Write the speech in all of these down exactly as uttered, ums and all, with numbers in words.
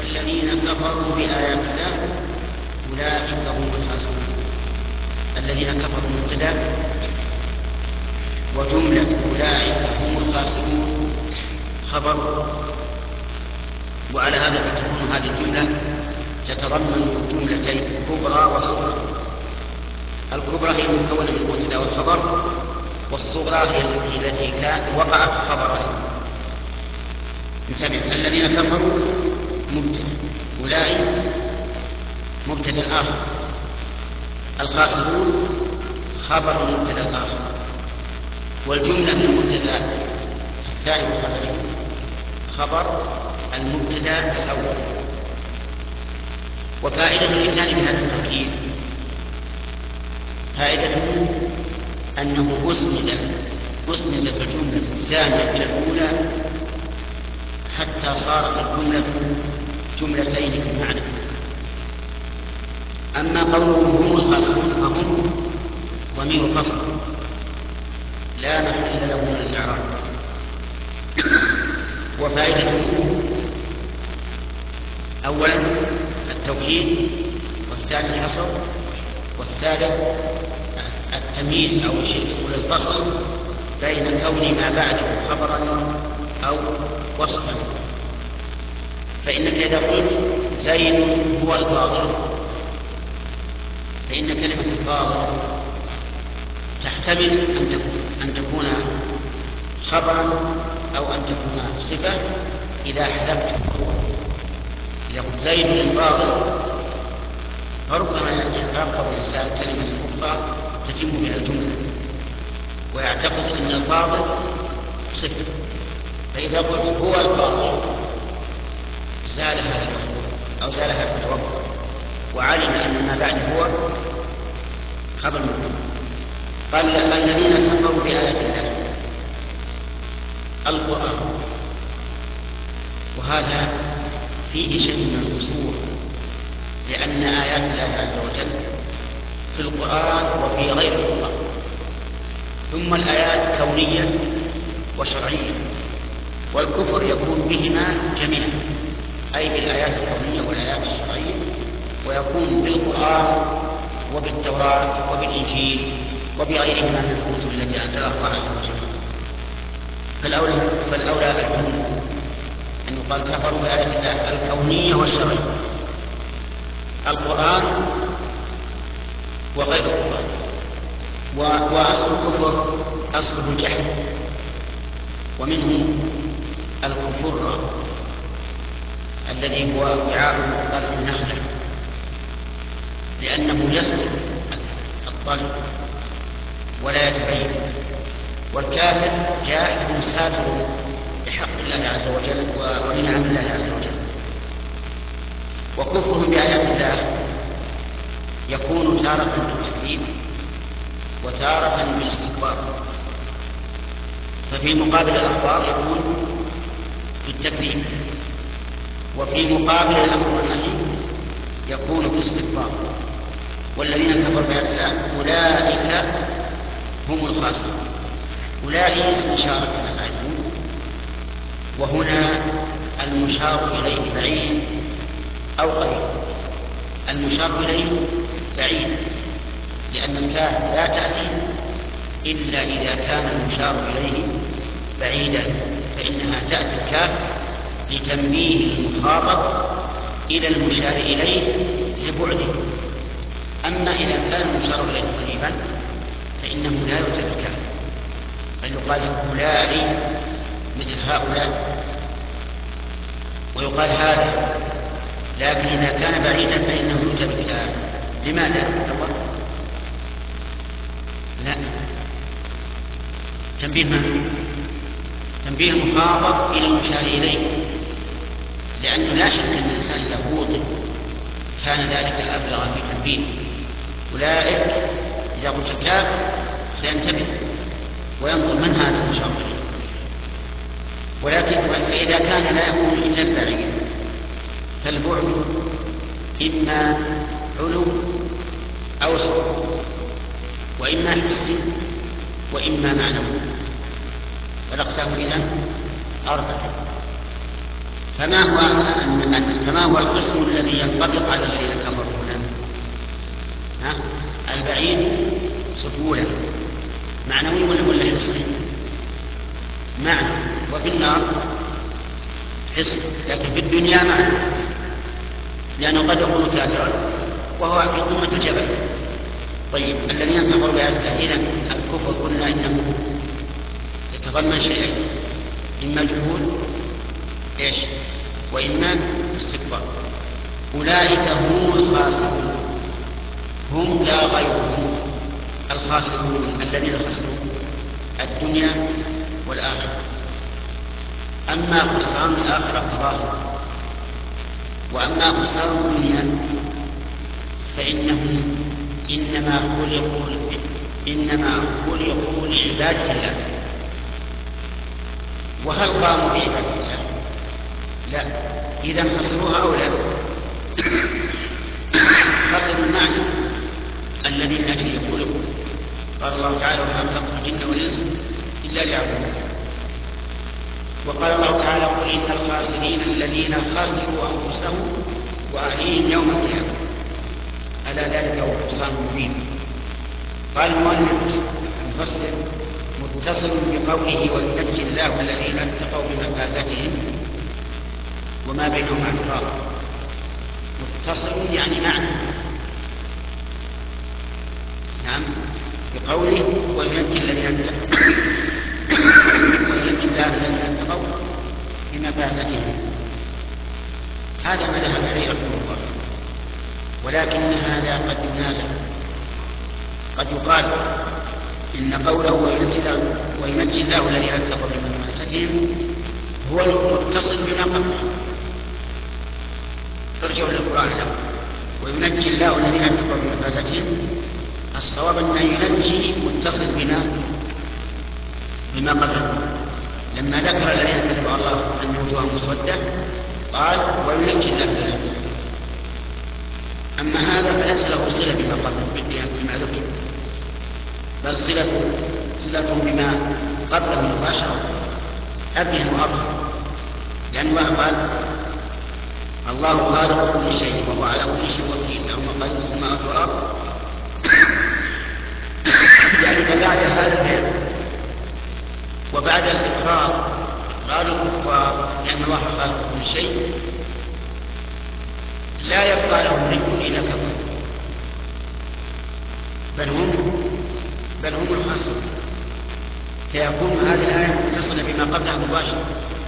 والذين كفروا بآيات الله أولئك هم الخاسرون. الذين كفروا مبتدأ، وجملة أولئك هم الخاسرون خبر. وعلى هذا فتكون هذه الجملة تتضمن جملتين كبرى وصغرى. الكبرى هي المكونة من المبتدأ والخبر، والصغرى هي التي وقعت خبرا. انتبه، الذين كفروا مبتدأ، أولئك مبتدأ آخر، الخاسرون خبر المبتدأ الآخر، والجملة من المبتدأ الثاني وخبره خبر المبتدأ الأول. وفائدة الإتيان بهذا التوكيد فائدته أنه أسند أسندت الجملة الثانية إلى الأولى حتى صارت الجملة جملتين في المعنى. أما قولهم هم الخاسرون فهم ضمير فصل لا محل له من الإعراب. وفائدته أولا التوكيد، والثاني الحصر، والثالث التمييز أو الفصل بين كون ما بعده خبرا أو وصفا. فإنك إذا قلت زيد هو الفاضل فإن كلمة الفاضل تحتمل أن تكون خبرا أو أن تكون صفة إذا حذفت. إذا قلت زيد الفاضل فربما يترقب الإنسان كلمة أخرى تتم بها الجملة ويعتقد أن الفاضل صفة، فإذا قلت هو الفاضل زال هذا أو زال هذا التوقع، وعلم أن ما بعد هو خبر مبتدأ. قال الذين كفروا بآيات الله القرآن، وهذا فيه شيء من القصور، لأن آيات الله عز وجل في القرآن وفي غير القرآن، ثم الآيات كونية وشرعية، والكفر يكون بهما جميعا، أي بالآيات الكونية والآيات الشرعية، ويكون بالقرآن وبالتوراة وبالإنجيل وبغيرهما من الكتب التي أنزلها الله عز وجل. فالأولى فالأولى الكون أن يقال كفروا بآيات الله الكونية والشرعية، القرآن وغير القرآن. وأصل الكفر أصله الجهل، ومنه الكفر الذي هو وعاء طلق النخلة، لأنه يسلك الطلق ولا يتبين، والكافر جاحد سافر بحق الله عز وجل ونعم الله عز وجل. وكفرهم بآيات الله يكون تارة بالتكذيب وتارة بالاستكبار، ففي مقابل الأخبار يكون بالتكذيب، وفي مقابل الأمر والنهي يكون بالاستكبار. والذين كفروا بآيات الله أولئك هم الخاسرون. أولئك اسم إشارة كما تعرفون، وهنا المشار إليه بعيد أو قريب. المشار إليه بعيد لأن الكاف لا تأتي إلا إذا كان المشار إليه بعيدا، فإنها تأتي الكاف لتنبيه المخاطب إلى المشار إليه لبعده. أما إذا كان المشار إليه قريبا فإنه لا يؤتى بالكاف، بل يقال أولئك مثل هؤلاء ويقال هذا. لكن إذا كان بعيدا فإنه يؤتى بالكاف. لماذا؟ لا، تنبيه من؟ تنبيه المخاطب إلى المشار إليه، لأنه لا شك أن الإنسان إذا وطن كان ذلك أبلغ في تنبيه. أولئك إذا قلت الكاف سينتبه وينظر من هذا المشار إليه. ولكن فإذا كان لا يكون إلا البعيد فالبعد إما علو أو سفل، وإما حسي وإما معنوي. والأقسام إذن أربعة. فما هو فما هو القسم الذي ينطبق على الذين كفروا هنا؟ ها؟ البعيد سهولا معنوي ولا حسي؟ معنى، وفي النار حس، لكن في الدنيا معنى، لأنه قد يكون كافرا وهو في قمة الجبل. طيب الذين كفروا بآيات الله، إذن الكفر قلنا إنه يتضمن شيئين، إما جهود إيش وإما استكبار. أولئك هم الخاسرون، هم لا غيرهم، الخاسرون الذين خسروا الدنيا والآخرة. أما خسران الآخرة ظاهر، وأما خسران الدنيا فإنهم إنما خلقوا إنما خلقوا لعبادة الله. وهل قاموا بعبادة الله؟ لا. إذا خسروها أو لا؟ خسروا المعنى الذي من أجله خلقوا. قال الله تعالى: وما خلقت الجن والإنس إلا ليعبدون. وقال الله تعالى: قل إن الخاسرين الذين خسروا أنفسهم وأهليهم يوم القيامة، ألا ذلك هو الخسران المبين. قال المؤلف المفسر: متصل بقوله وينجي الله الذين اتقوا بمفازتهم وما بينهم اعتراض. متصل يعني معنى، نعم، بقوله وينجي الذين اتقوا وينجي الله الذين اتقوا بمفازتهم. هذا ما ذهب عليه رحمه الله، ولكن هذا قد ينازع. قد يقال إن قوله وينجي الله الذين اتقوا بمفازتهم هو المتصل بما قبله. ارجعوا للقرآن الأول: وينجي الله الذين اتقوا بمفازتهم. الصواب أن ينجي متصل بما بما قبله. لما ذكر الذين اتقوا الله أن وجوههم مسودة قال وينجي الله الذين اتقوا. أما هذا فليس له صلة بما قبله بما ذكر، بل صلته صلته بما قبله مباشرة أبين وأظهر، لأن الله قال: الله خالق كل شيء وهو على كل شيء وكيل، له مقاليد السماوات والأرض. يعني فبعد هذا البيان وبعد الإقرار إقرار الكفار لأن الله خالق كل شيء، لا يبقى لهم ريب إذا كفروا، بل هم بل هم الخاسرون. فيكون هذه الآية متصلة بما قبلها مباشرة،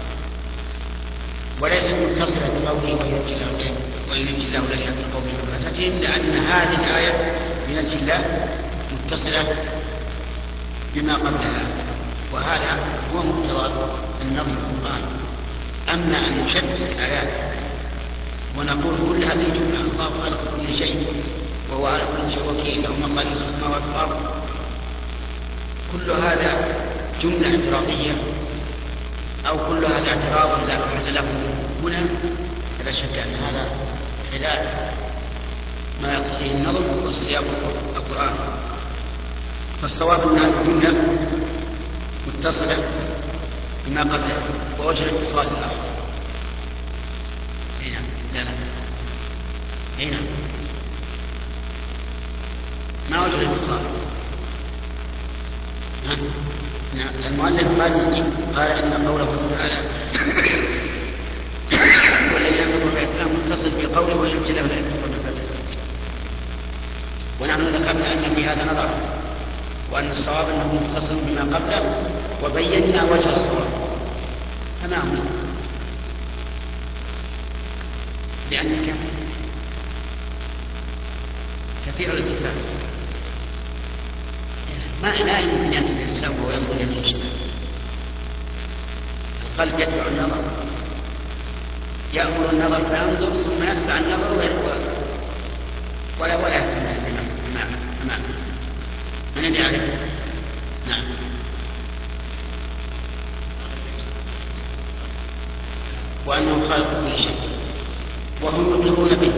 وليست متصلة بقوله وينجي الله الذين اتقوا بمفازتهم، لأن هذه الآية ينجي الله متصلة بما قبلها، وهذا هو مقتضى النظم القرآن. أما أن نشتت الآيات ونقول كل هذه الجملة الله خلق كل شيء وهو على كل شيء وكيل، له مقاليد السماوات والأرض، كل هذا جملة اعتراضية أو كل هذا اعتراض لا محل له هنا، فلا شك أن هذا خلاف ما يقتضيه النظم والسياق القرآن. فالصواب أن هذه الجملة متصلة بما قبلها، ووجه الاتصال الآخر هنا لا لا هنا ما وجه الاتصال؟ نعم. المؤلف قال قال إن قوله تعالى والذين كفروا بآيات الله متصل بقوله وينجي الله الذين اتقوا بمفازتهم. ونحن ذكرنا أن في هذا نظر، وأن الصواب أنه متصل بما قبله، وبينا وجه الصواب. فما هو؟ لأنك كثير الالتفات، ما لا يمكن يأتي الإنسان وهو ينظر يمين وشمال. القلب يتبع النظر، يأمر النظر فينظر ثم يتبع النظر ولا ولا يهتم بما أمامه. من الذي يعرف؟ نعم. وأنه خالق كل شيء وهم يقرون به،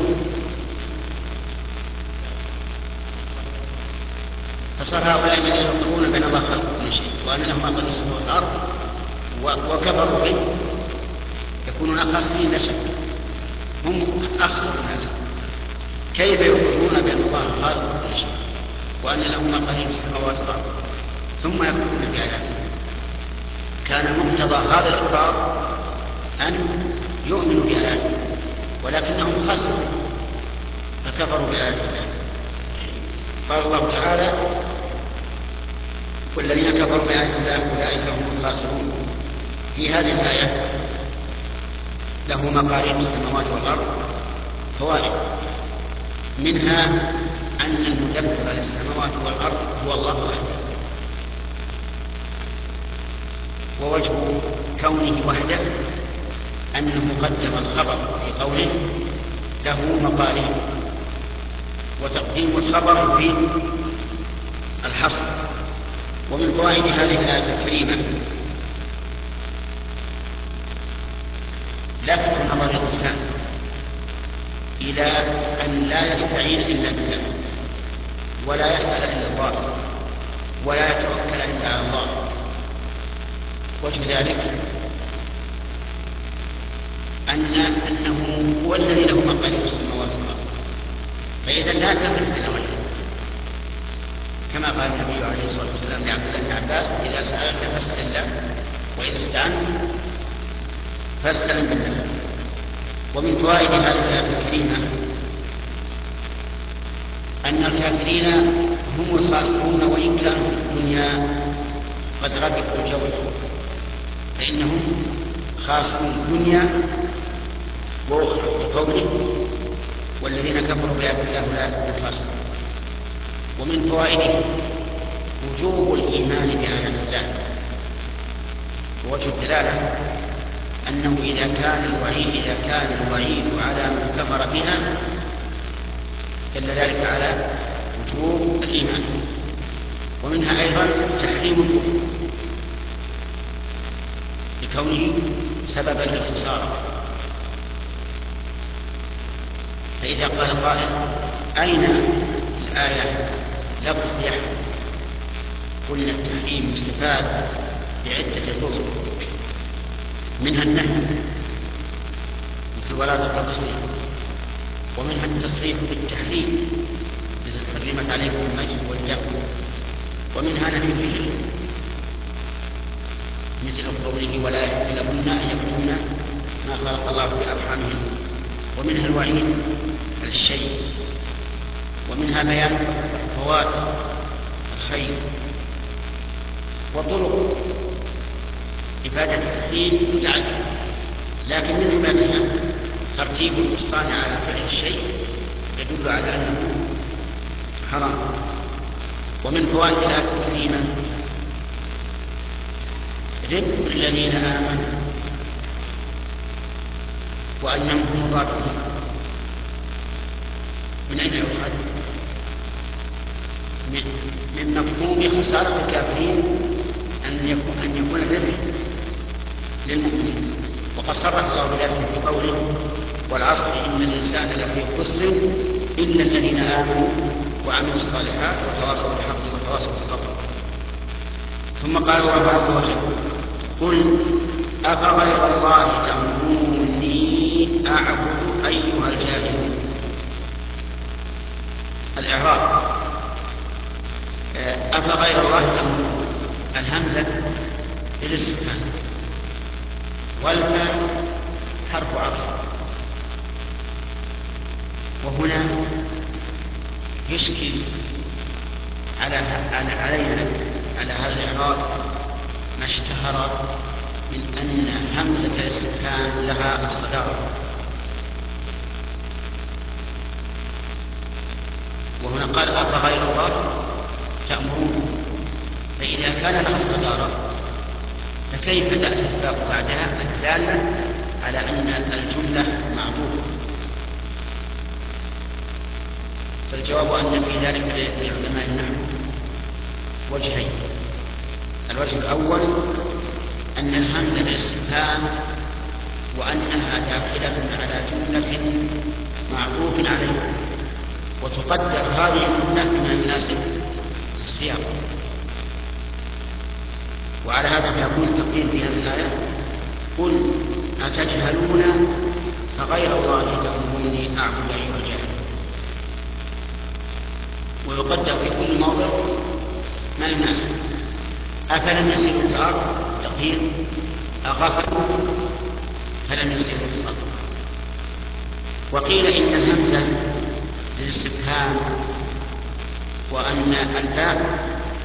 فصار هؤلاء الذين يقرون بأن الله خالق كل شيء وأن له ما خلق السماوات والأرض وكفروا به يكونون خاسرين لا شك، هم أخسر الناس. كيف يقرون بأن الله خالق كل شيء وأن له مقاليد السماوات والأرض ثم يكفرون بآياته؟ كان مقتضى هذا الإقرار أن يؤمنوا بآياته، ولكنهم خسروا فكفروا بآيات الله. قال الله تعالى: والذين كفروا بآيات الله أولئك هم الخاسرون. في هذه الآية له مقاليد السماوات والأرض فوائد، منها أن المدبر للسماوات والأرض هو الله وحده، ووجه كونه وحده أنه قدم الخبر في قوله له مقاليد، وتقديم الخبر يفيد الحصر. ومن فوائد هذه الآية الكريمة لفت نظر الإنسان إلى أن لا يستعين إلا بالله، ولا يسأل إلا الله، ولا يتوكل إلا على الله. وجه ذلك أن أنه هو الذي له مقاليد السماوات والأرض، فإذا لا تقل إلا وحده، كما قال النبي عليه الصلاة والسلام لعبد الله بن عباس: إذا سألت فاسأل الله، وإذا استعنت فاستعن بالله. ومن فوائد هذه الآية الكريمة أن الكافرين هم الخاسرون، وإن كانوا في الدنيا قد ربحوا الجولة، فإنهم خاسرون الدنيا وأخرى، بقوله: والذين كفروا بآيات الله أولئك هم الخاسرون. ومن فوائده وجوب الإيمان بآيات الله. ووجه الدلالة أنه إذا كان الوعيد إذا كان الوعيد على من كفر بها دل ذلك على وجوب الإيمان. ومنها أيضا تحريم الكفر لكونه سببا للخسارة. فإذا قال قائل: أين الآية لفظ يحرم؟ قلنا التحريم مستفاد بعدة الوجوه، منها النهي مثل ولا تقربوا الزنا، ومنها التصريح بالتحريم مثل حرمت عليكم الميت والدم، ومنها نفي الحل مثل قوله: ولا يحل لهن أن يكتمن ما خلق الله في أرحامهن. ومنها الوعيد على الشيء، ومنها بيان فوات الخير. وطرق إفادة التحريم متعددة، لكن من جملتها ترتيب الإحصان على فعل الشيء يدل على أنه حرام. ومن فوائد الآية الكريمة ربح الذين آمنوا وأنهم هم الرابحون. من أين يؤخذ؟ من مفهوم خسارة الكافرين أن يكون أن يكون الربح للمؤمنين، وقد صرح الله بذلك في قوله: والعصر إن الإنسان لفي خسر إلا الذين آمنوا وعملوا الصالحات وتواصوا بالحق وتواصوا بالصبر. ثم قال الله عز وجل: قل أفغير الله تأمروني أعبد أيها الجاهلون. الإعراب: أفغير الله تأمرون، الهمزة للاستفهام، والفاء حرف عطف. وهنا يشكل على علينا على هذا الإعراب ما اشتهر من أن همزة الاستفهام لها الصدارة، وهنا قال: أفغير الله تأمرون، فإذا كان لها الصدارة فكيف تأتي الباء بعدها الدالة على أن الجملة معطوفة؟ فالجواب أن في ذلك لعلماء النحو وجهين: الوجه الأول أن الهمزة للاستفهام وأنها داخلة على جملة معطوف عليها، وتقدر هذه الجملة بما يناسب السياق. وعلى هذا فيكون التقدير في هذه الآية: قل أتجهلون فغير الله تأمروني أعبد أيها الجاهل. ويقدر في كل موضع ما يناسب. أفلم يسيروا في الأرض تقدير أغفلوا فلم يسيروا في الأرض. وقيل إن الهمزة للاستفهام وأن الفاء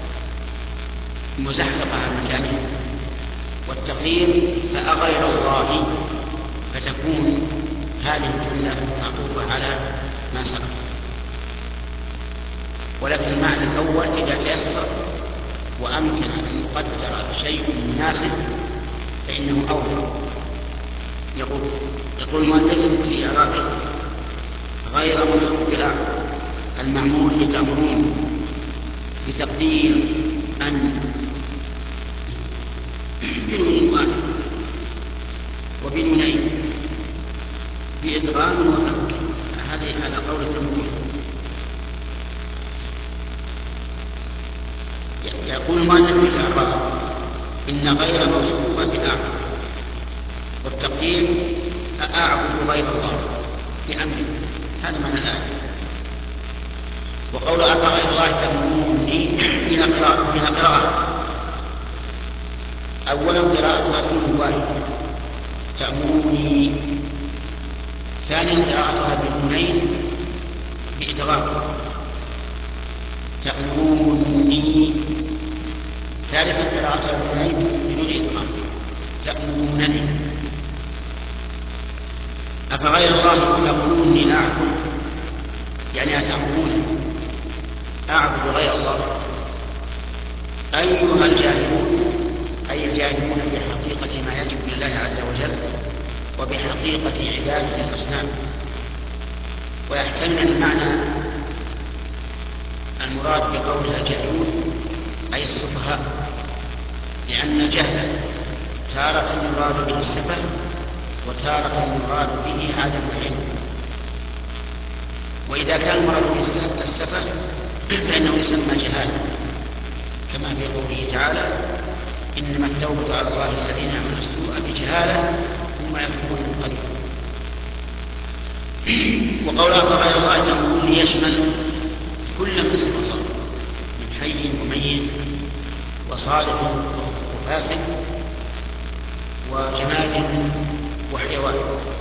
مزحلقة عن مكانها، والتقدير فأغير الله، فتكون هذه الجملة معطوفة على ما سبق. ولكن المعنى الأول إذا تيسر وأمكن أن يقدر شيء مناسب فإنه أولى. يقول يقول المؤلف في إعرابه غير منصوب بلا المعمول لتأمرون بتقدير أن بنون وبنونين بإدغام وفك. هذه على قول الجمهور. يقول المؤلف في الإعراب إن غير موصوفة بالأعبد، والتقدير أعبد غير الله بأمره. هذا معنى الآية. وقول أعبد غير الله تأمروني فيها قراءة فيها قراءة أولا قراءتها بدون واحد تأمروني، ثانيا قراءتها بالنونين بإدغام تأمروني، ثالثا قراءتها بالنونين بدون إدغام تأمرونني. أفغير الله تأمروني أعبد، يعني أتأمرونني أعبد غير الله أيها الجاهلون، أي الجاهلون بحقيقة ما يجب لله عز وجل وبحقيقة عبادة الأصنام. ويحتمل المعنى المراد بقول الجاهلون أي السفهاء، لأن الجهل تارة يراد به السفه وتارة يراد به عدم العلم. وإذا كان المراد به السفه فإنه يسمى جهالا، كما في قوله تعالى إنما التوبة على الله الذين يعملون السوء بجهالة ثم يتوبون من قريب. وقولها فغير الله تأمروني يشمل كل ما سوى الله من حي وميت وصالح وفاسد وجماد وحيوان.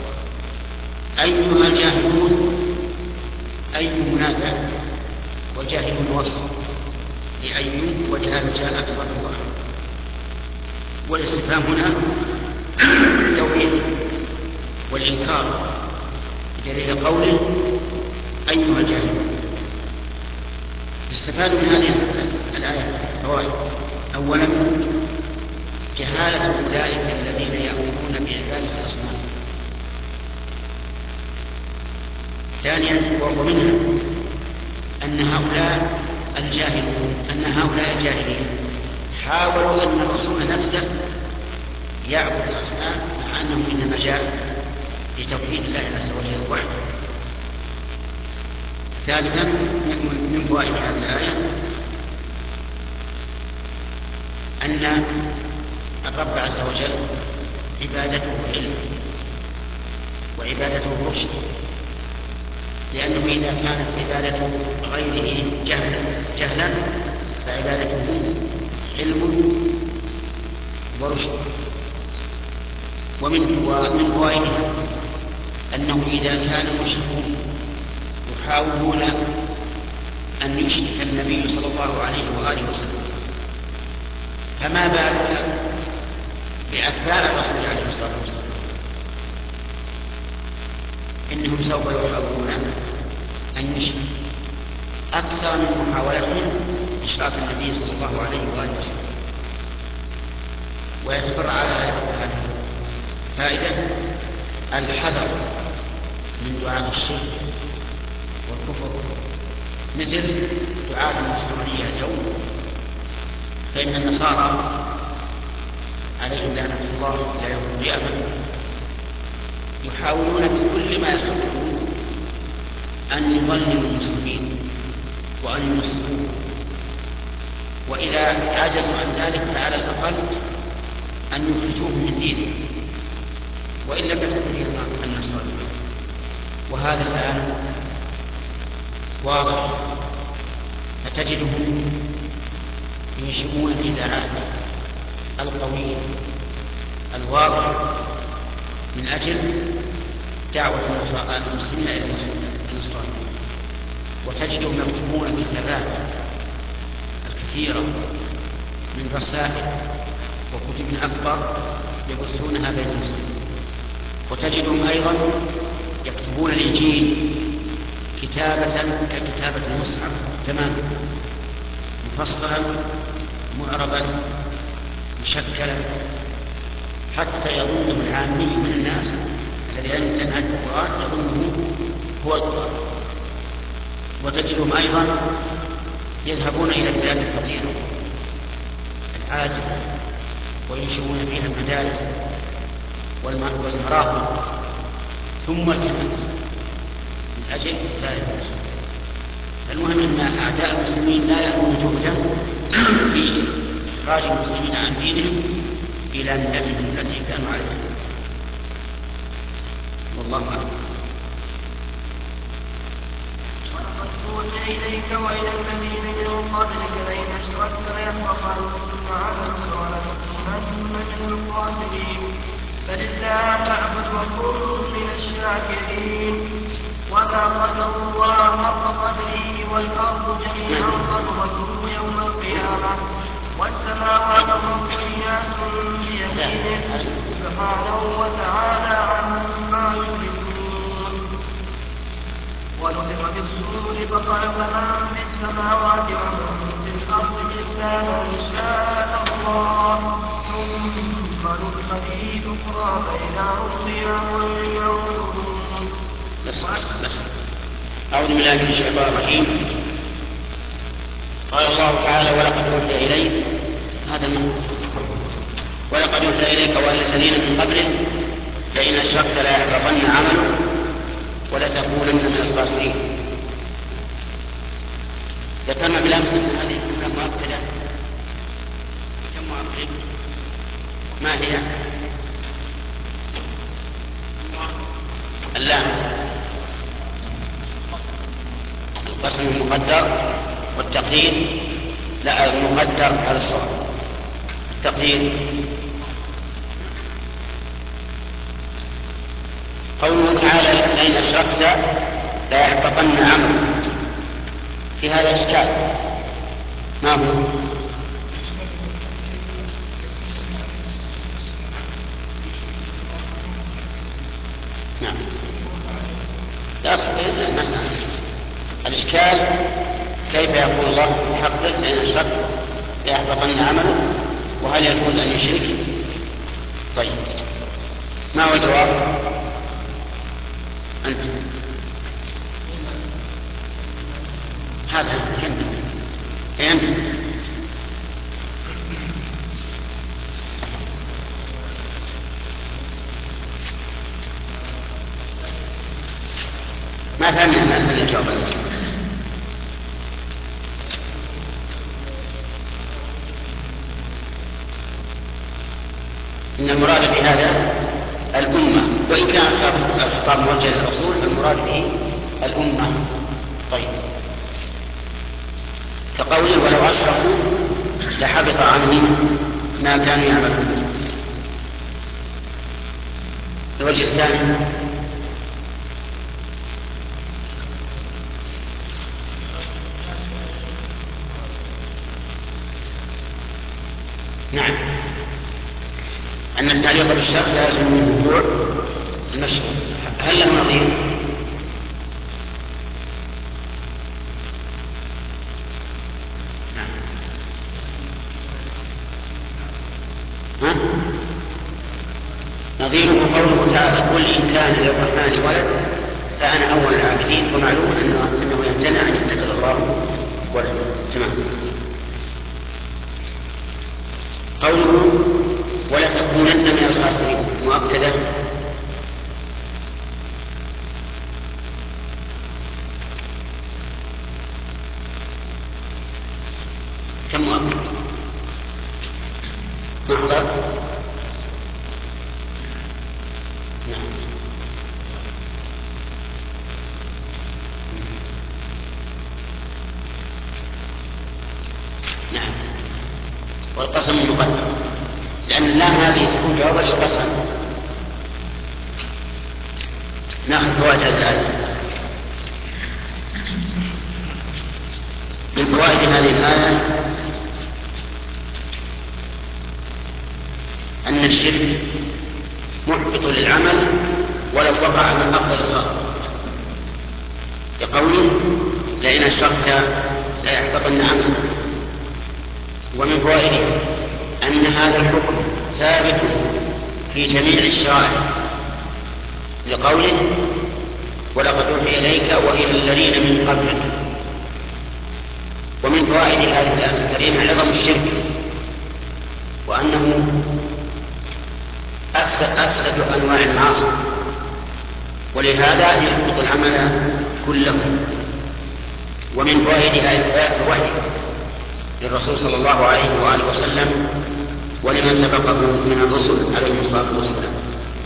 أيها الجاهلون أي منادى، وجاهلون وصف لأيوب، ولهذا جاء أكبر الله. والاستفهام هنا التوبيخ والإنكار بدليل قوله أيها الجاهلون. استفاد من هذه الآية فوائد. أولا جهالة أولئك الذين يأمرون بعبادة الأصنام. ثانيا ومنها أن هؤلاء الجاهلون أن هؤلاء الجاهلين حاولوا أن الرسول نفسه يعبد الأصنام مع أنه إنما جاء لتوحيد الله عز وجل وحده. ثالثا من فوائد هذه الآية أن الرب عز وجل عبادته علم وعبادته رشد، لأنه إذا كانت عبادة غيره جهلا جهلا فعبادته علم ورشد. ومن ومن فوائده أنه إذا كان المشركون يحاولون أن يشرك النبي صلى الله عليه وآله وسلم، فما بالك بأتباع الرسول عليه الصلاة والسلام؟ إنهم سوف يحاولون أن يشركوا أكثر من محاولتهم إشراك النبي صلى الله عليه وآله وسلم. ويتفرع على هذه فائدة الحذر من دعاة الشرك والكفر مثل دعاة النصرانية اليوم، فإن النصارى عليهم لعنة الله إلى يوم القيامة يحاولون بكل ما يستطيعون أن يضللوا المسلمين وأن ينصروهم، وإذا عجزوا عن ذلك فعلى الأقل أن يخرجوهم من دينهم. وإن لم يكن فيه النصرانية. وهذا الآن واضح، فتجدهم ينشئون الإذاعات القوية الواضحة من أجل دعوة المسلمين إلى النصرانية، وتجدهم يكتبون كتابات الكثيرة من رسائل وكتب أكبر يبثونها بين المسلمين. وتجدهم أيضا يكتبون الإنجيل كتابة ككتابة المصحف تماما، مفصلا معربا مشكلا، حتى يظنه العامي من الناس الذي لم يعرف القرآن يظنه هو القرآن. وتجدهم أيضا يذهبون إلى البلاد الفقيرة العاجزة وينشئون فيها المدارس والمراقب ثم الكنائس من أجل إحلال الناس. المهم أن أعداء المسلمين لا يأخذون جهدا في إخراج المسلمين عن دينهم إلى ملتهم التي كانوا عليها. والله أعلم. ولقد أوحي إليك وإلى الذين من قبلك لئن أشركت ليحبطن عنك ولتكونن من الخاسرين. فلله فاعبد وكن من الشاكرين. وما قدر الله حق قدره والأرض جميعا قبضته يوم القيامة والسماوات مطويات بيمينه سبحانه وتعالى عما يشركون. ونفخ في الصور فصعق من في السماوات ومن في الأرض إلا من شاء الله ثم نفخ فيه أخرى فإذا هم قيام ينظرون. بس بس أعوذ بالله من الشيطان الرجيم. قال الله تعالى: ولقد أوحي إليك، هذا المعنى، ولقد أوحي إليك وإلى الذين من قبلك لئن أشركت ليحبطن عملك ولتكونن من الخاسرين. ذكرنا بالأمس أن هذه الجملة مؤكدة كم مؤكد؟ ما هي؟ اللام، القسم المقدر والتقدير، لا المقدر على الصواب، التقدير قوله تعالى: لئن أشركت ليحبطن عملك. في هذا إشكال، ما هو؟ نعم، لا أصل المسألة. الإشكال كيف يقول الله في حقه لئن أشركت ليحبطن عمله، وهل يجوز أن يشرك؟ طيب، ما هو الجواب؟ أنت هذا كم أنت ما فهمنا ما فهمنا الجواب. إن المراد بهذا الأمة، وإن كان الخطاب موجه للرسول فالمراد به الأمة. طيب، كقوله: ولو أشركوا لحبط عنهم ما كانوا يعملون. الوجه الثاني: نعم، أن التعليق بالشرط لازم من وقوع المشروع. هل له نظير؟ نعم. ها؟ نظيره قوله تعالى: قل إن كان للرحمن ولد فأنا أول العابدين. ومعلوم أنه يمتنع أن يتخذ الله ولدا. تمام. قوله: ولتكونن من الخاسرين مؤكدة. كم مؤكد؟ محضر والقسم مقدم، لأن اللام هذه تكون جوابا للقسم. ناخذ فوائد هذه الآية. من فوائد هذه الآية أن الشرك محبط للعمل ولو وقع من أفضل الخلق، لقوله لئن أشركت ليحبطن عملك. ومن فوائده أن هذا الحكم ثابت في جميع الشرائع، لقوله ولقد أوحي إليك وإلى الذين من قبلك. ومن فوائد هذه الآية الكريمة عظم الشرك، وأنه أفسد, أفسد أنواع المعاصي، ولهذا يحبط العمل كله. ومن فوائدها إثبات الوحي للرسول صلى الله عليه وآله وسلم ولمن سبقه من الرسل عليهم الصلاة والسلام.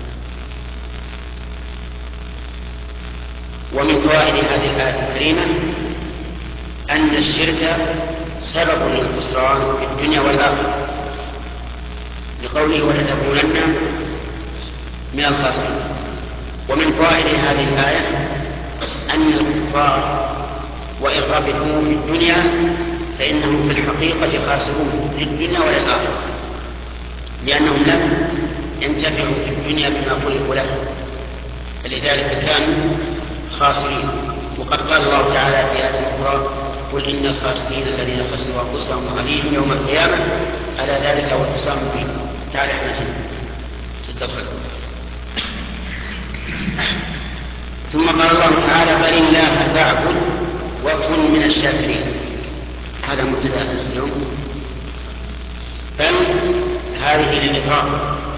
ومن فوائد هذه الآية الكريمة أن الشرك سبب للخسران في الدنيا والآخرة، لقوله ولتكونن من الخاسرين. ومن فوائد هذه الآية أن الكفار وإن ربحوا في الدنيا فإنهم في الحقيقة خاسرون في الدنيا وللآخرة، لأنهم لم ينتفعوا في الدنيا بما خلقوا له، فلذلك كانوا خاسرين. وقد قال الله تعالى في آية أخرى قل إن الخاسرين الذين خسروا أنفسهم وأهليهم يوم القيامة ألا ذلك هو الخسران المبين. تعالى حنتين تدخل. ثم قال الله تعالى بل الله فاعبد وكن من الشاكرين. هذا مبتدأ اليوم. بل هذه للإضراب،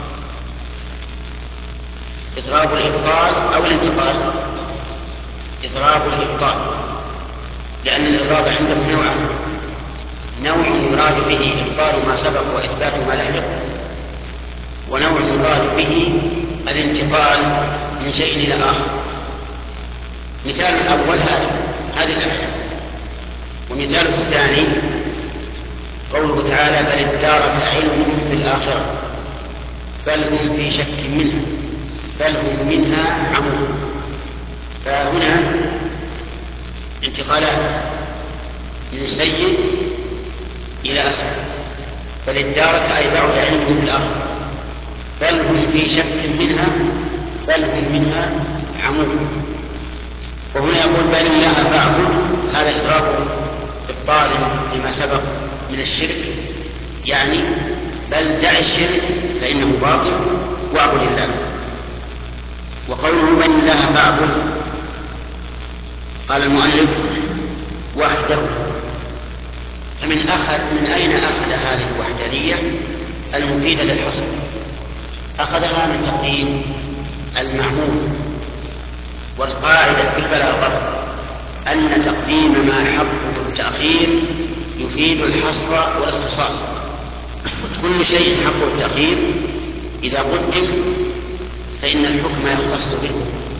إضراب الإبطال أو الانتقال. إضراب الإبطال، لأن الإضراب عندهم نوعان: نوع يراد به إبطال ما سبق وإثبات ما لحق، ونوع يراد به الانتقال من شيء إلى آخر. مثال الأول هذا هذه الآية، ومثال الثاني قوله تعالى بل ادارك علمهم في الآخرة بل هم في شك منها بل هم منها عمون. فهنا انتقالات من سيء إلى أسفل. بل ادارك أي بعد علمهم في الآخرة بل هم في شك منها بل هم منها عمون. وهنا يقول بل الله فاعبد، هذا إضراب إبطال لما سبق من الشرك، يعني بل دع الشرك فإنه باطل واعبد الله. وقوله بل الله فاعبد قال المؤلف وحده. فمن أخذ من أين أخذ هذه الوحدانية المفيدة للحصر؟ أخذها من تقديم المعمول. والقاعدة في البلاغة أن تقديم ما حقه التأخير يفيد الحصر والاختصاص، وكل شيء حقه التأخير إذا قدم فإن الحكم يختص به.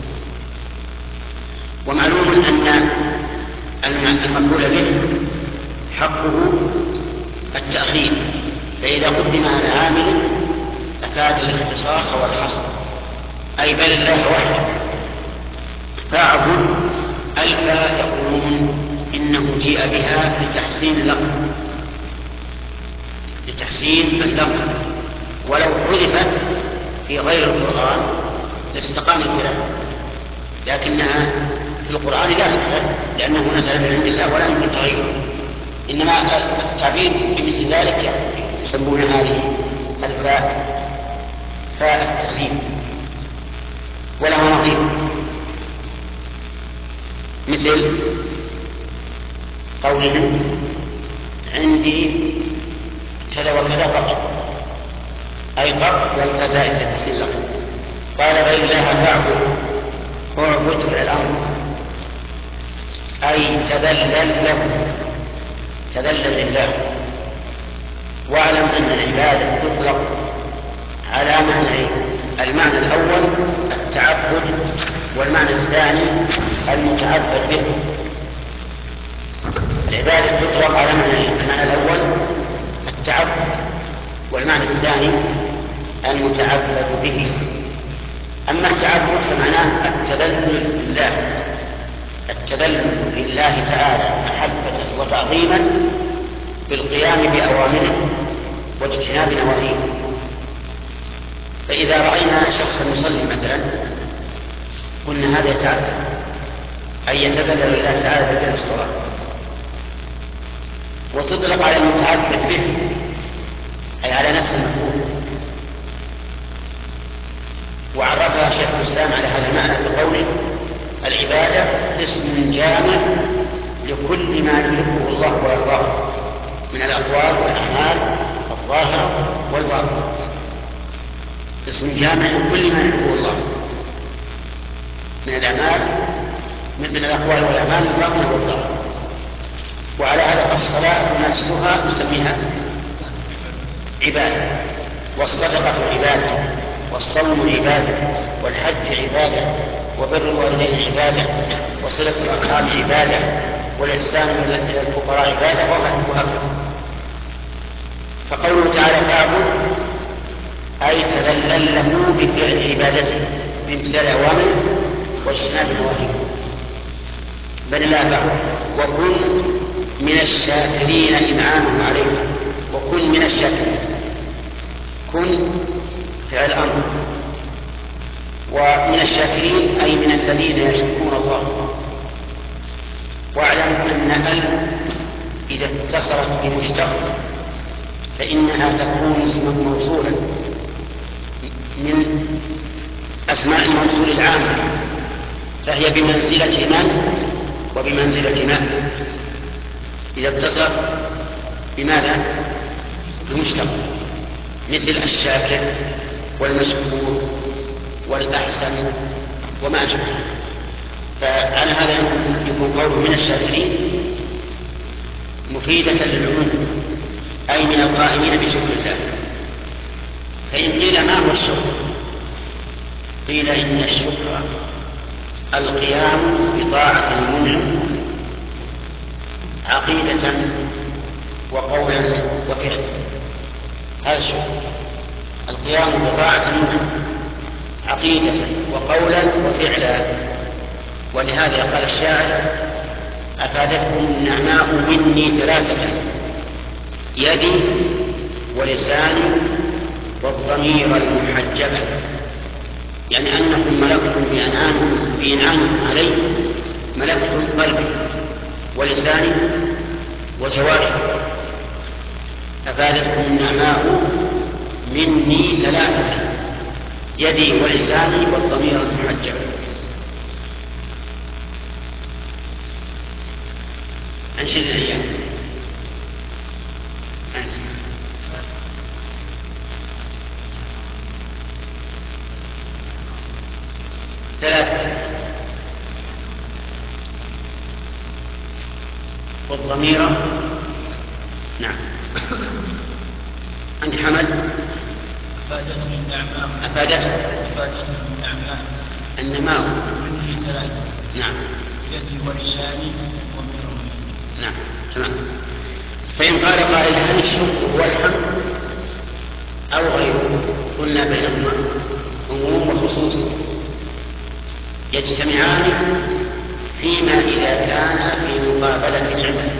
ومعلوم أن المفعول به حقه التأخير، فإذا قدم على عامل أفاد الاختصاص والحصر، أي بل الله وحده فاعبد. ألفا يقولون إنه جيء بها لتحسين اللفظ لتحسين اللفظ ولو حذفت في غير القرآن لاستقام الكلام، لكنها في القرآن لا تحذف لأنه نزل من عند الله ولا يمكن تغييره، إنما التعبير بمثل ذلك يسمون هذه الفاء فاء التسيير، وله نظير مثل قولهم عندي كذا وكذا فقط، أي قط والفزائد في اللفظ. قال بل الله فاعبد، اعبد فعل الأمر أي تذلل له، تذلل لله. واعلم أن العبادة تطلق على معنيين: المعنى الأول التعبد، والمعنى الثاني المتعبد به. العبادة تطلق على معنيين: المعنى الأول التعبد والمعنى الثاني المتعبد به. أما التعبد فمعناه التذلل لله، التذلل لله تعالى محبة وتعظيما بالقيام بأوامره واجتناب نواهيه. فإذا رأينا شخصا يصلي مثلا قلنا هذا يتعبد، أي يتذلل لله تعالى بدل الصلاة. وتطلق على المتعبد به أي على نفس المفهوم. وعرفها شيخ الإسلام على هذا المعنى بقوله العبادة اسم جامع لكل ما يحبه الله ويرضاه من الأقوال والأعمال الظاهرة والباطنة، اسم جامع لكل ما يحبه الله من الأعمال من الأقوال والأعمال الباطنة والظاهرة. وعلى هذا فالصلاة نفسها نسميها عبادة، والصدقة عبادة، والصوم عبادة، والحج عبادة، وبر الوالدين عبادة، وصلة الأرحام عبادة، والإحسان إلى الفقراء عبادة، وهكذا. فقوله تعالى فاعبد أي تذلل له بفعل عبادته بامتثال أوامره واجتناب نواهيه. بل الله فاعبد وكن من الشاكرين إنعامه عليك، وكن من الشاكرين. كن فعل أمر، ومن الشاكرين أي من الذين يشكرون الله. واعلم أن ال إذا اتصلت بمشتق فإنها تكون اسما موصولا من أسماء الموصول العامة، فهي بمنزلة من وبمنزلة ما إذا اتصلت بماذا؟ بمشتق، مثل الشاكر والمشكور والأحسن وما أشبه. فعلى هذا يكون قوله من الشاكرين مفيدة للعموم، أي من القائمين بشكر الله. فإن قيل ما هو الشكر؟ قيل إن الشكر القيام بطاعة المنعم عقيدة وقولا وفعلا. هذا الشكر القيام بطاعة المنعم عقيدة وقولا وفعلا. ولهذا قال الشاعر أفادتكم النعماء مني ثلاثة يدي ولساني والضمير المحجبة، يعني أنكم ملكتم بأنعامكم بإنعامكم علي، ملكتم قلبي ولساني وجوارحي. أفادتكم النعماء مني ثلاثة يدي ولساني والضمير المحجب. أنشد الأيام أنت ثلاثة والضمير. نعم أنت حمد. أفادتني النعماء أفادته أفادتني النعماء النماء مني ثلاثة نعم يدي ولساني وضمير. نعم تمام. فإن قال قائل هل الشكر هو الحمد أو غيره؟ قلنا بينهما عموم وخصوص يجتمعان فيما إذا كان في مقابلة نعمة،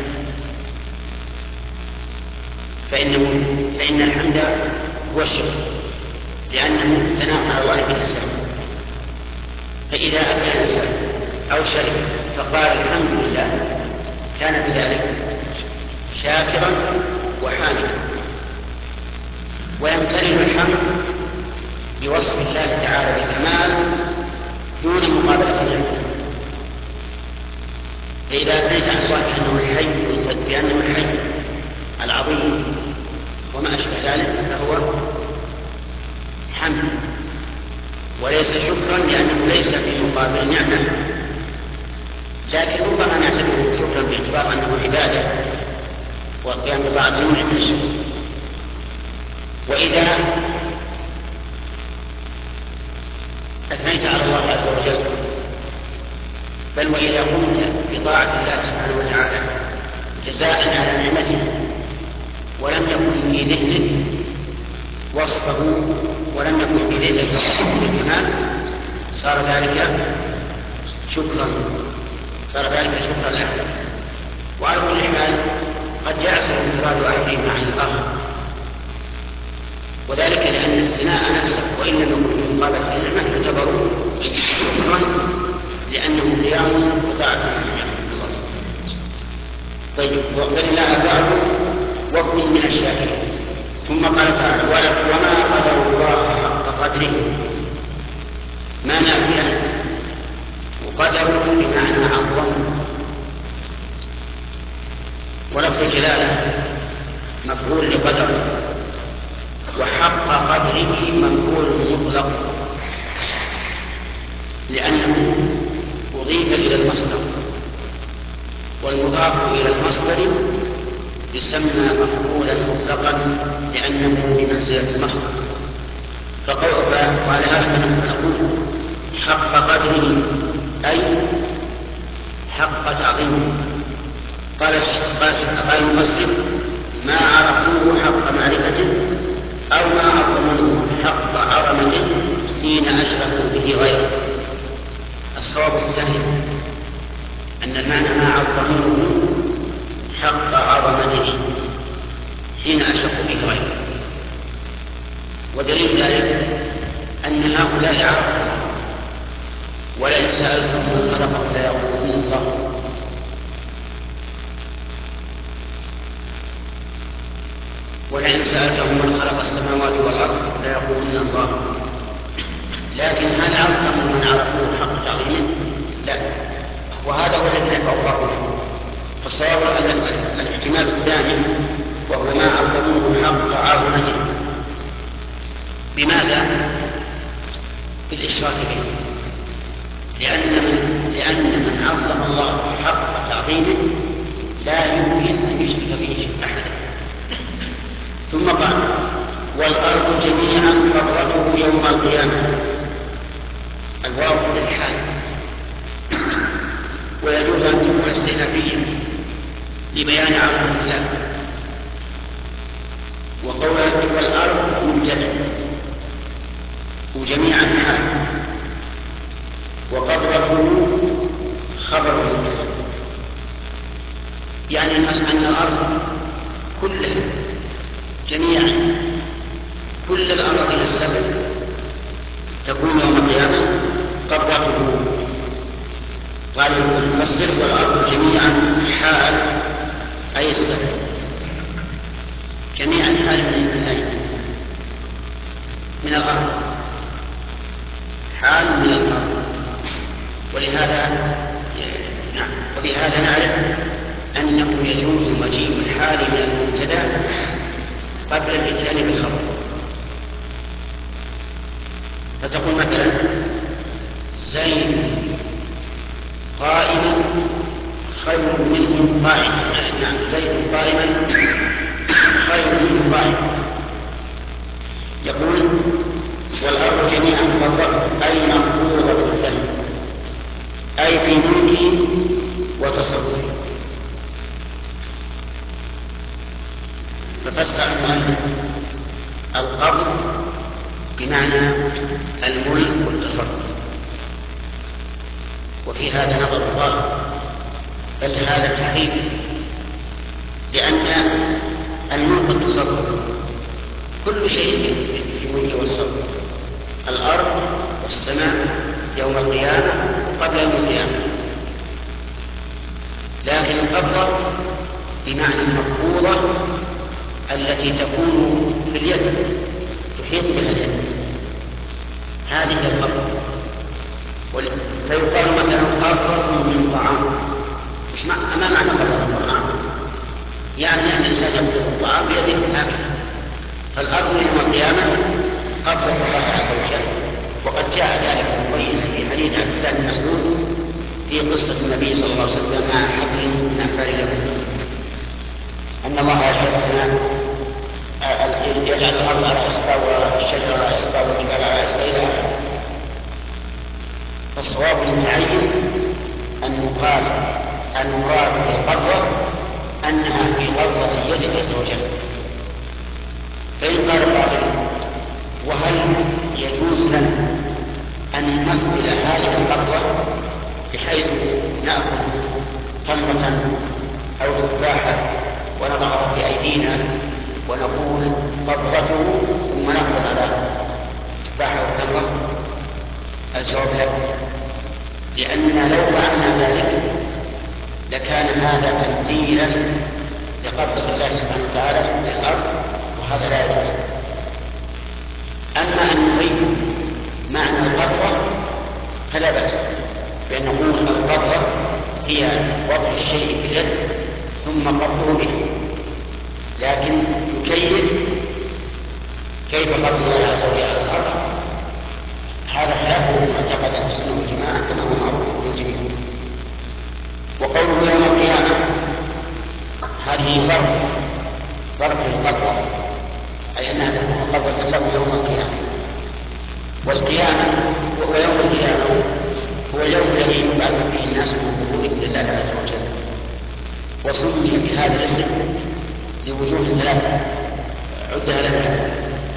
فإنه فإن الحمد هو الشكر لأنه ثناء على الله باللسان. فإذا أكل الإنسان أو شرب فقال الحمد لله كان بذلك شاكرا وحامدا. ويمتلئ الحمد بوصف الله تعالى بالكمال دون مقابلة نعمته. فإذا أثنيت عن الله بأنه الحي بأنه الحي العظيم وما أشبه ذلك فهو حمد وليس شكرا، لأنه ليس في مقابل نعمة، لكن ربما نعتبره شكرا باعتبار أنه عبادة والقيام بطاعة المنعم من الشكر. وإذا أثنيت على الله عز وجل بل وإذا قمت بطاعة الله سبحانه وتعالى جزاء على نعمته ولم يكن في ذهنك وصفه ولم يكن في ذلك الكمال صار ذلك شكرا صار ذلك شكرا له. وعلى كل حال قد يعسر انفراد احدهما عن الاخر، وذلك لان الثناء نفسه وان لم يكن في مقابله النعمه يعتبر شكرا لانه قيام بطاعه النعمه. طيب ولله بعد وكن من الشاكرين. ثم قال تعالى وما قدر الله حق قدره، ما نافيه وقدره بمعنى عظم، ولفظ الجلاله مفعول لقدر، وحق قدره مفعول مطلق لأنه أضيف إلى المصدر، والمضاف إلى المصدر يسمى مفعولا مطلقا لأنه بمنزلة المصدر. وعلى هذا نقول حق قدره أي حق تعظيمه. قال قال المفسر ما عرفوه حق معرفته أو ما عظموه حق عظمته حين أشركوا به غيره. الصواب الثاني أن المعنى ما عظموه حق عظمته حين أشركوا به غيره. ودليل ذلك أن هؤلاء عرفوا الله، ولئن سألتهم من خلقهم ليقولون الله. ولئن سألتهم من خلق السماوات والأرض ليقولون الله. لكن هل عظموا من عرفوه حق تعظيمه؟ لا. وهذا هو الذي نفعه. فالصواب الاحتمال الثاني وهو ما عظموه حق عظمته. بماذا؟ بالإشراك به. لأن من لأن من عظم الله حق تعظيمه لا يمكن أن يشرك به أحدا. ثم قال والأرض جميعا قبضته يوم القيامة. الواو للحال، ويجوز أن تكون استئنافية لبيان عظمة الله. وقولها والأرض مبتدأ وجميعا حال، وقبضته خبر مبتدأ، يعني أن الأرض كلها جميعا كل الأراضين السبع تكون يوم القيامة قبضته. قال المفسر والأرض جميعا حال أي السبع، جميعا حال من أين؟ من الأرض، حال من الأرض. ولهذا نعم ولهذا نعرف أنه يجوز مجيء الحال من المبتدأ قبل الإتيان بالخبر. فتقول مثلا زيد قائما خير منه قاعدا. نعم زيد قائما خير منه قاعدا. يقول والأرض جميعا قبضته أي مقبوضة له، أي في ملكه وتصرفه. ففسر المؤلف القبض بمعنى الملك والتصرف، وفي هذا نظر ضال، بل هذا تحريف، لأن الملك والتصرف كل شيء في ملكه والتصرف، الأرض والسماء يوم القيامة قبل يوم القيامة. لكن القبضة بمعنى المقبوضة التي تكون في اليد تحيط بها اليد، هذه هي القبضة. فيقال مثلا قبضة من طعام. مش ما معنى قبضة من طعام؟ يعني أن الإنسان يقبض الطعام بيده هكذا. فالأرض يوم القيامة قبضة الله عز وجل، وقد جاء ذلك مبينا في حديث عبد الله بن مسعود في قصة النبي صلى الله عليه وسلم مع حبل من أحبار اليهود، أن الله يجعل السماء يجعل الأرض على إصبع والشجر على إصبع والجبال على إصبعها. فالصواب المتعين أن يقال المراد بالقبضة أنها في قبضة يده عز وجل. فإن قال قائل وهل يجوز لنا أن نمثل هذه القبضة بحيث نأخذ تمرة أو تفاحة ونضعها في أيدينا ونقول قبضته ثم نقبض على التفاحة والتمرة؟ الجواب لا، لأننا لو فعلنا ذلك لكان هذا تمثيلا لقبضة الله سبحانه وتعالى للأرض، وهذا لا يجوز. أما أن نضيف معنى القبضة فلا بأس، بأن نقول القبضة هي وضع الشيء في اليد ثم قبضه به، لكن نكيف كيف قبض الله عز وجل على الأرض هذا خلافه معتقد أهل السنة والجماعة كما هو معروف للجميع. وقوله يوم القيامة هذه ظرف ظرف للقبضة، أي أنها تكون قبضة له يوم القيامة. والقيامة ويوم القيامة هو اليوم الذي يبعث فيه الناس من قبورهم لله عز وجل، وسمي بهذا الاسم لوجوه ثلاثة عدها لنا.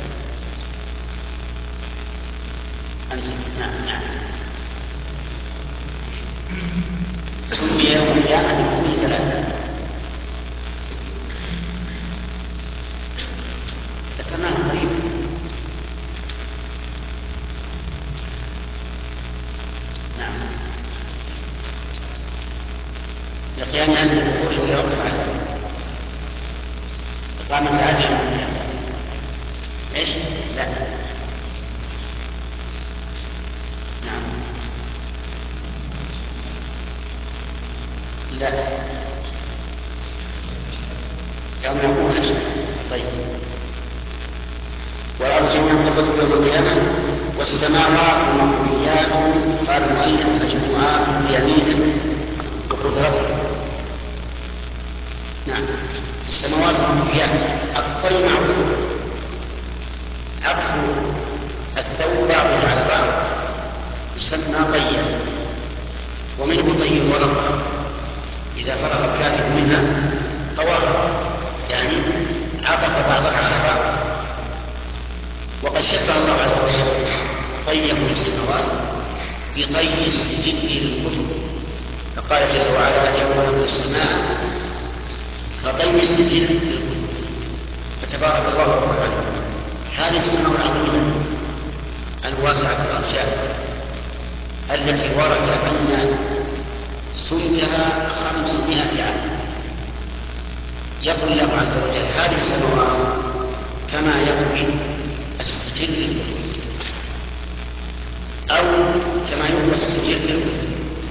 نعم نعم سمي يوم القيامة لوجوه ثلاثة ذكرناها قريبا. نعم لقيام الناس من قبورهم لرب العالمين. إقامة العدل يوم القيامة ايش؟ لا نعم لا يوم يقوم الأشهر. طيب والأرض جميعا قبضته يوم القيامة والسماوات مطويات، قال المؤلف مجموعات بيمينه وقدرته. نعم السماوات مطويات، الطي معروف عطف الثوب بعضها على بعض يسمى طيا، ومنه طي ورقة إذا فرغ الكاتب منها طواها، يعني عطف بعضها على بعض. وقد شبه الله عز وجل طيه للسماوات بطي السجل للكتب، فقال جل وعلا يوم نطوي السماء كطي السجل للكتب، فتبارك الله رب العالمين. هذه السماء العظيمة الواسعة الأرجاء التي ورد أن سمكها خمسمائة عام، يطوي الله عز وجل هذه السماوات كما يطوي السجل للكتب، أو كما يطوي السجل للكتب.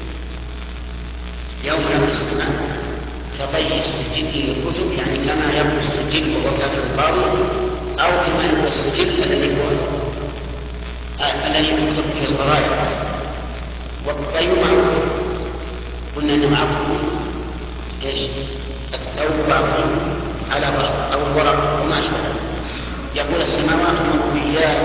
يوم نطوي السماء كطي السجل للكتب، يعني كما يطوي السجل وهو كافر الفاضل، أو كما يطوي السجل الذي هو الذي تكتب به القضايا. والطي معروف قلنا انه عطف ايش؟ الثوب بعضه على بعض او الورق وما اشبه. يقول السماوات مطويات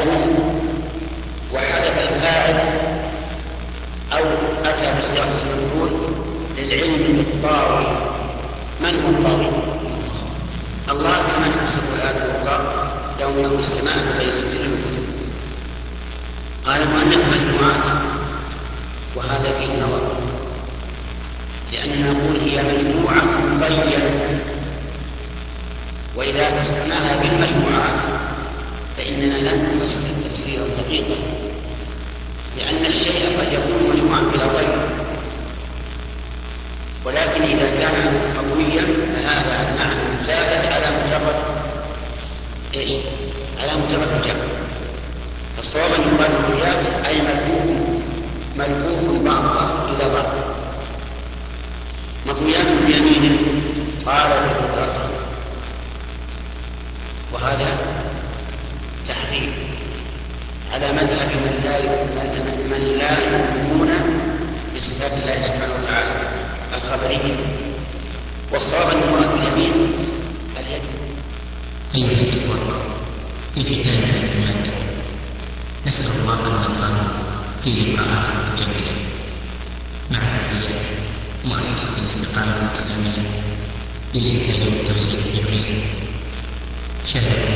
وحذف الفاعل او اتى بصيغه المفعول للعلم بالطاوي. من هو الطاوي؟ الله كما تفسر الايه الاخرى يوم نطوي السماء فيسجل الكتب. قال المؤلف مجموعات، وهذا فيه نظر، لأننا نقول هي مجموعة طيا، وإذا فسرناها بالمجموعات فإننا لم نفسر تفسيرا دقيقا، لأن الشيء قد يكون مجموعا بلا طي، ولكن إذا كان مطويا فهذا معنى زائد على مجرد ايش؟ على مجرد الجمع. فالصواب أن يقال مطويات أي ملفوف ملفوف بعضها إلى بعض. مطويات بيمينه قال بقدرته، وهذا تحريف على مذهب من لا من لا يؤمنون بصفات الله سبحانه وتعالى الخبرية. والصواب أن المراد باليمين اليد. أيها الإخوة، في ختام الاعتماد نسأل الله أن نلقاكم في لقاءات متجددة مع تحيات مؤسسة الاستقامة الإسلامية للإنتاج والتوزيع في العزة، شهر